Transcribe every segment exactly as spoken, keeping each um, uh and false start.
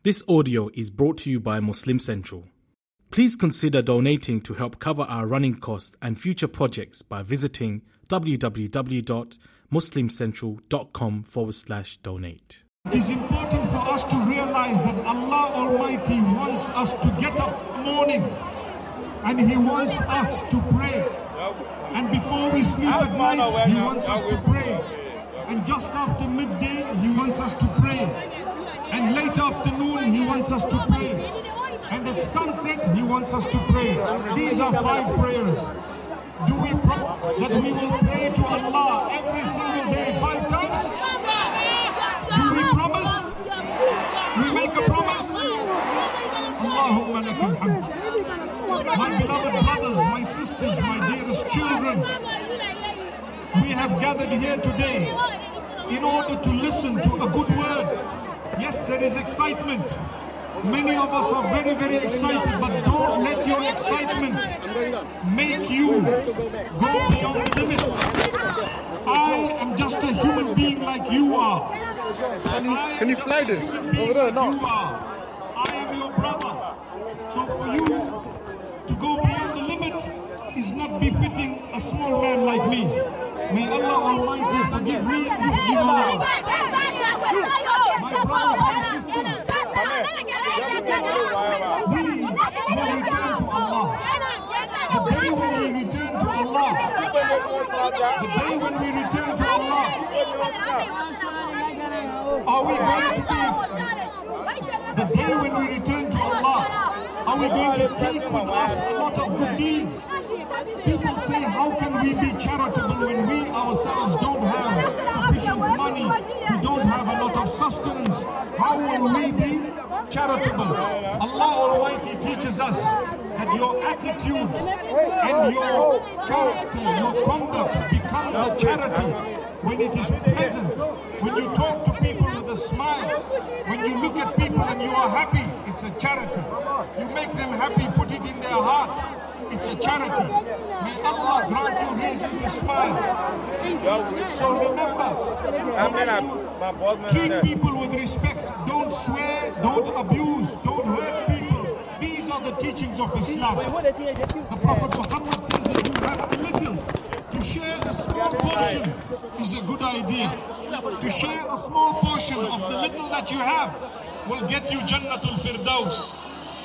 This audio is brought to you by Muslim Central. Please consider donating to help cover our running costs and future projects by visiting www.muslimcentral.com forward slash donate. It is important for us to realize that Allah Almighty wants us to get up morning and He wants us to pray. And before we sleep at night, He wants us to pray. And just after midday, He wants us to pray. And late afternoon, He wants us to pray. And at sunset, He wants us to pray. These are five prayers. Do we promise that we will pray to Allah every single day five times? Do we promise? We make a promise? Allahumma lakal hamd. My beloved brothers, my sisters, my dearest children, we have gathered here today in order to listen to a good word. Yes, there is excitement. Many of us are very, very excited, but don't let your excitement make you go beyond the limit. I am just a human being like you are. Can you, can you fly this? Over there, no. You are. I am your brother. So for you to go beyond the limit is not befitting a small man like me. May Allah Almighty forgive me and forgive all of us. My brothers and sisters, we will return to Allah. The day when we return to Allah, the day when we return to Allah, are we going to be, the day when we return to Allah, are we going to take with us a lot of good deeds? People say, how can we be charitable when we ourselves don't have sufficient money, we don't have a lot of sustenance? How will we be charitable? Allah Almighty teaches us that your attitude and your character, your conduct becomes a charity when it is pleasant, when you talk to people with a smile, when you look at people and you are happy, it's a charity. You make them happy, put it in their heart, it's a charity. May Allah grant you reason to smile. So remember, when you treat people with respect, don't swear, don't abuse, don't hurt people. These are the teachings of Islam. The Prophet Muhammad says if you have a little, to share a small portion is a good idea. To share a small portion of the little that you have will get you Jannatul Firdaus.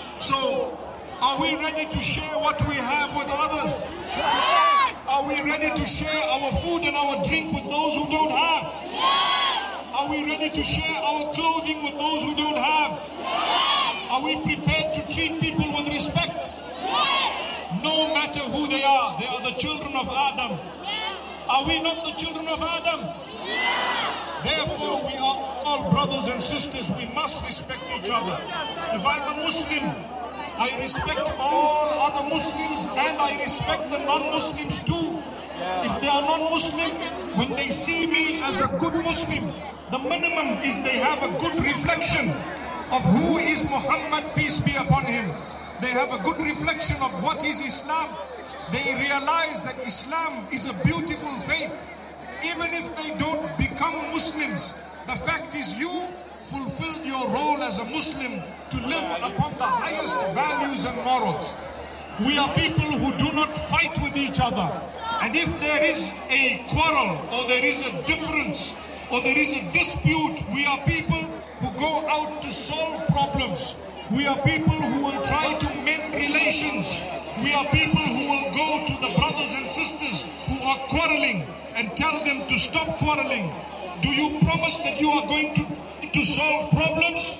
So, are we ready to share what we have with others? Yes. Are we ready to share our food and our drink with those who don't have? Yes. Are we ready to share our clothing with those who don't have? Yes. Are we prepared to treat people with respect? Yes. No matter who they are, they are the children of Adam. Yes. Are we not the children of Adam? Yes. Therefore, we are all brothers and sisters. We must respect each other. If I'm a Muslim, I respect all other Muslims and I respect the non-Muslims too. If they are non-Muslim, when they see me as a good Muslim, the minimum is they have a good reflection of who is Muhammad, peace be upon him. They have a good reflection of what is Islam. They realize that Islam is a beautiful faith. Even if they don't become Muslims, the fact is you fulfilled your role as a Muslim to live upon the highest values and morals. We are people who do not fight with each other. And if there is a quarrel or there is a difference or there is a dispute, we are people who go out to solve problems. We are people who will try to mend relations. We are people who will go to the brothers and sisters who are quarreling and tell them to stop quarreling. Do you promise that you are going to to solve problems?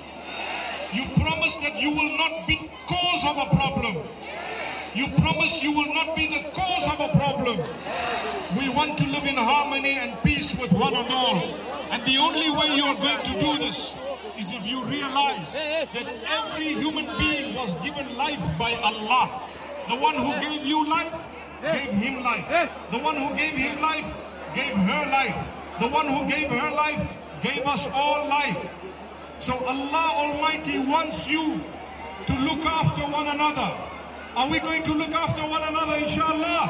You promise that you will not be the cause of a problem. You promise you will not be the cause of a problem. We want to live in harmony and peace with one and all. And the only way you are going to do this is if you realize that every human being was given life by Allah. The one who gave you life, gave him life. The one who gave him life, gave her life. The one who gave her life, gave us all life. So Allah Almighty wants you to look after one another. Are we going to look after one another, inshallah?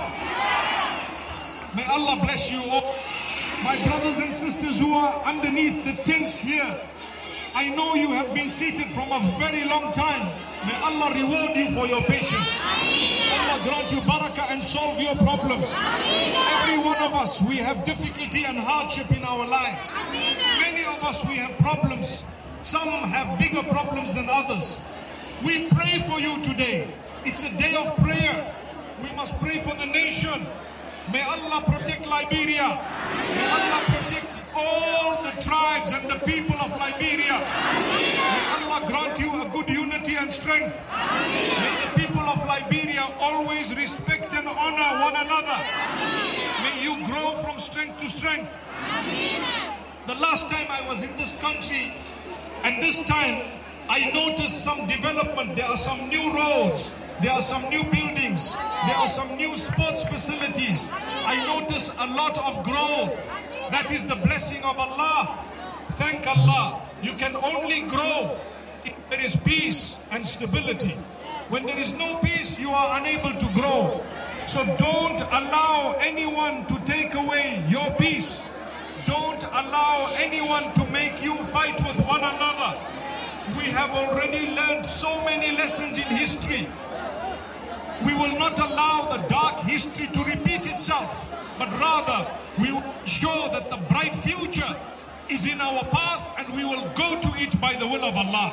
May Allah bless you all. My brothers and sisters who are underneath the tents here, I know you have been seated from a very long time. May Allah reward you for your patience. Allah grant you barakah and solve your problems. Every one of us, we have difficulty and hardship in our lives. Many of us, we have problems. Some have bigger problems than others. We pray for you today. It's a day of prayer. We must pray for the nation. May Allah protect Liberia. May Allah protect all the tribes and the people of Liberia. May Allah grant you a good unity and strength. May the people of Liberia always respect and honor one another. May you grow from strength to strength. The last time I was in this country, and this time I noticed some development. There are some new roads. There are some new buildings. There are some new sports facilities. I notice a lot of growth. That is the blessing of Allah. Thank Allah. You can only grow if there is peace and stability. When there is no peace, you are unable to grow. So don't allow anyone to take away your peace. Don't allow anyone to make you fight with one another. We have already learned so many lessons in history. We will not allow the dark history to repeat itself, but rather we will ensure that the bright future is in our path and we will go to it by the will of Allah.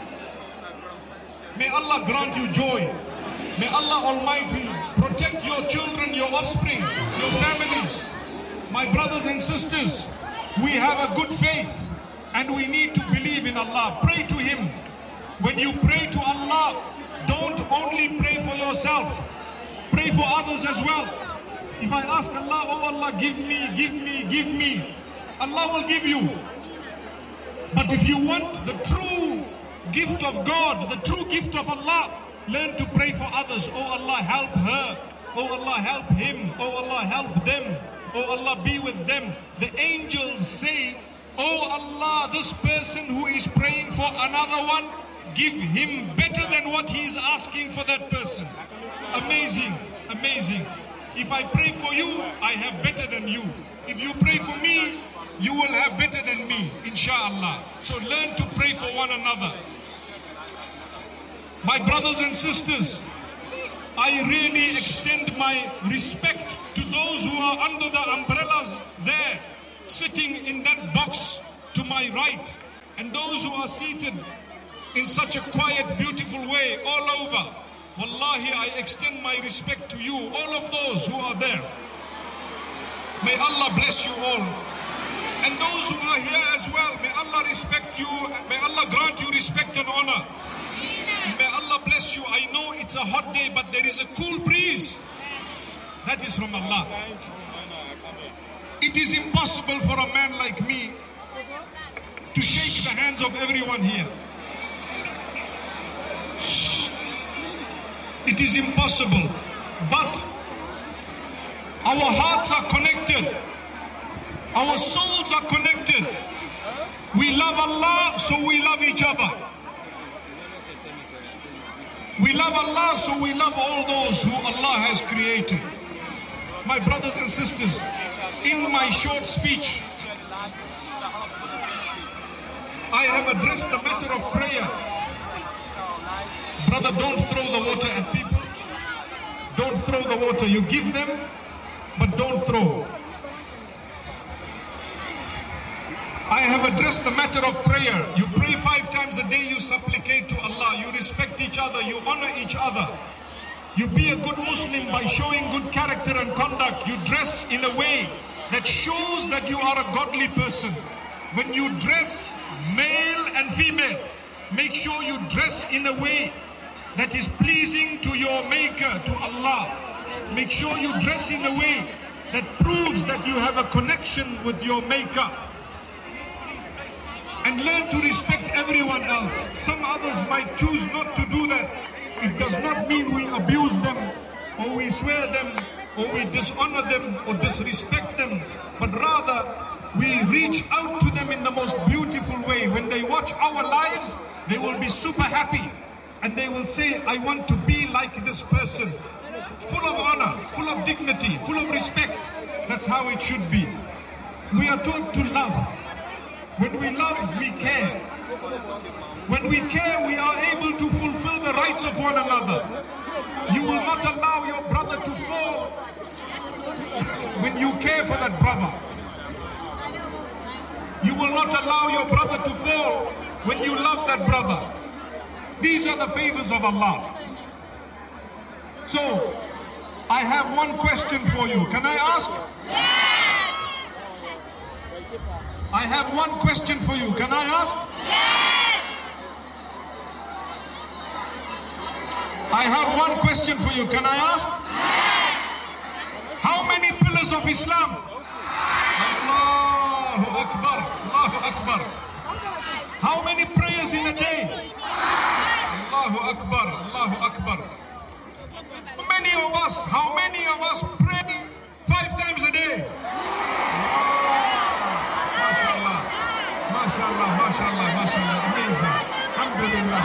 May Allah grant you joy. May Allah Almighty protect your children, your offspring, your families. My brothers and sisters, we have a good faith and we need to believe in Allah. Pray to Him. When you pray to Allah, don't only pray for yourself, pray for others as well. If I ask Allah, oh Allah, give me, give me, give me, Allah will give you. But if you want the true gift of God, the true gift of Allah, learn to pray for others. Oh Allah, help her. Oh Allah, help him. Oh Allah, help them. Oh Allah, be with them. The angels say, oh Allah, this person who is praying for another one, give him better than what he is asking for that person. Amazing, amazing. If I pray for you, I have better than you. If you pray for me, you will have better than me, inshallah. So learn to pray for one another. My brothers and sisters, I really extend my respect to those who are under the umbrellas there, sitting in that box to my right, and those who are seated in such a quiet, beautiful way all over. Wallahi, I extend my respect to you, all of those who are there. May Allah bless you all. And those who are here as well, may Allah respect you, may Allah grant you respect and honor. And may Allah bless you. I know it's a hot day, but there is a cool breeze. That is from Allah. It is impossible for a man like me to shake the hands of everyone here. It is impossible, but our hearts are connected, our souls are connected. We love Allah, so we love each other. We love Allah, so we love all those who Allah has created. My brothers and sisters, in my short speech, I have addressed the matter of prayer. Brother, don't throw the water at people. Don't throw the water. You give them, but don't throw. I have addressed the matter of prayer. You pray five times a day, you supplicate to Allah, you respect each other, you honor each other. You be a good Muslim by showing good character and conduct. You dress in a way that shows that you are a godly person. When you dress, male and female, make sure you dress in a way that is pleasing to your Maker, to Allah. Make sure you dress in a way that proves that you have a connection with your Maker. And learn to respect everyone else. Some others might choose not to do that. It does not mean we abuse them, or we swear them, or we dishonor them, or disrespect them, but rather we reach out to them in the most beautiful way. When they watch our lives, they will be super happy, and they will say, I want to be like this person. Full of honor, full of dignity, full of respect. That's how it should be. We are taught to love. When we love, we care. When we care, we are able to fulfill the rights of one another. You will not allow your brother to fall when you care for that brother. You will not allow your brother to fall when you love that brother. These are the favors of Allah. So, I have one question for you. Can I ask? Yes! I have one question for you. Can I ask? Yes! I have one question for you. Can I ask? Yes! How many pillars of Islam? Allahu Akbar. Allahu Akbar. How many prayers in a day? Allahu Akbar. Allahu Akbar. Many of us, how many of us pray five times a day? MashaAllah. MashaAllah. MashaAllah. MashaAllah. Amazing. Alhamdulillah.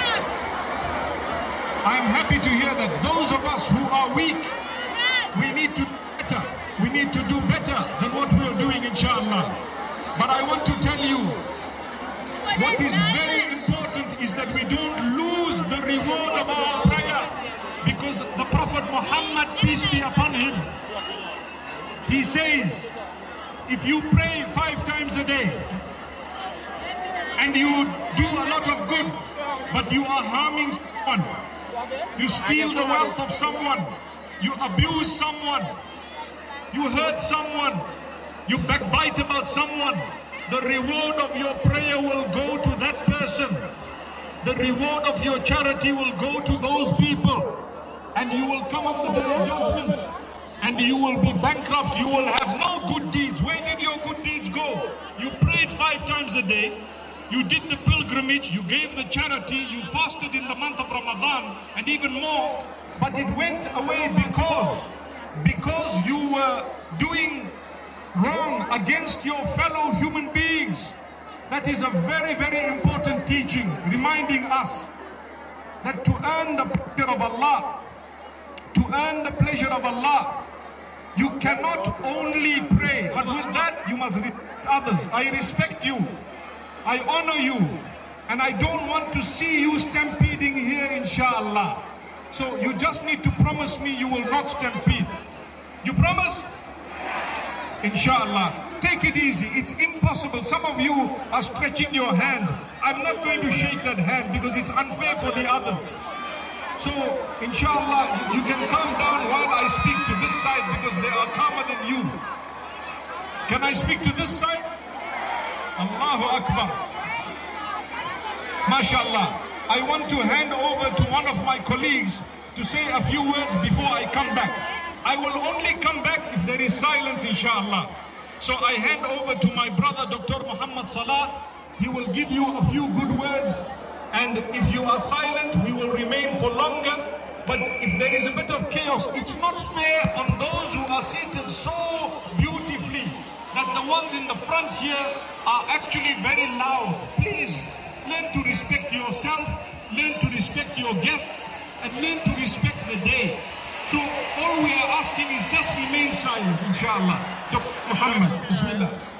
I'm happy to hear that those of us who are weak, we need to do better. We need to do better than what we are doing, inshallah. But I want to tell you, what is very important is that we don't lose the reward of our prayer. Because the Prophet Muhammad, peace be upon him, he says, if you pray five times a day, and you do a lot of good, but you are harming someone, you steal the wealth of someone, you abuse someone, you hurt someone, you backbite about someone, the reward of your prayer will go to that person. The reward of your charity will go to those people. And you will come up the day of judgment. And you will be bankrupt. You will have no good deeds. Where did your good deeds go? You prayed five times a day. You did the pilgrimage. You gave the charity. You fasted in the month of Ramadan. And even more. But it went away because, because you were doing wrong against your fellow human beings. That is a very, very important teaching, reminding us that to earn the pleasure of Allah, to earn the pleasure of Allah, you cannot only pray, but with that you must respect others. I respect you, I honor you, and I don't want to see you stampeding here, inshallah. So you just need to promise me you will not stampede. You promise? Inshallah. Take it easy. It's impossible. Some of you are stretching your hand. I'm not going to shake that hand because it's unfair for the others. So, inshallah, you can calm down while I speak to this side because they are calmer than you. Can I speak to this side? Allahu Akbar. MashaAllah. I want to hand over to one of my colleagues to say a few words before I come back. I will only come back if there is silence, inshallah. So I hand over to my brother, Doctor Muhammad Salah. He will give you a few good words. And if you are silent, we will remain for longer. But if there is a bit of chaos, it's not fair on those who are seated so beautifully that the ones in the front here are actually very loud. Please learn to respect yourself, learn to respect your guests, and learn to respect the day. So all we are asking is just remain silent, inshallah. Doctor Muhammad, Bismillah.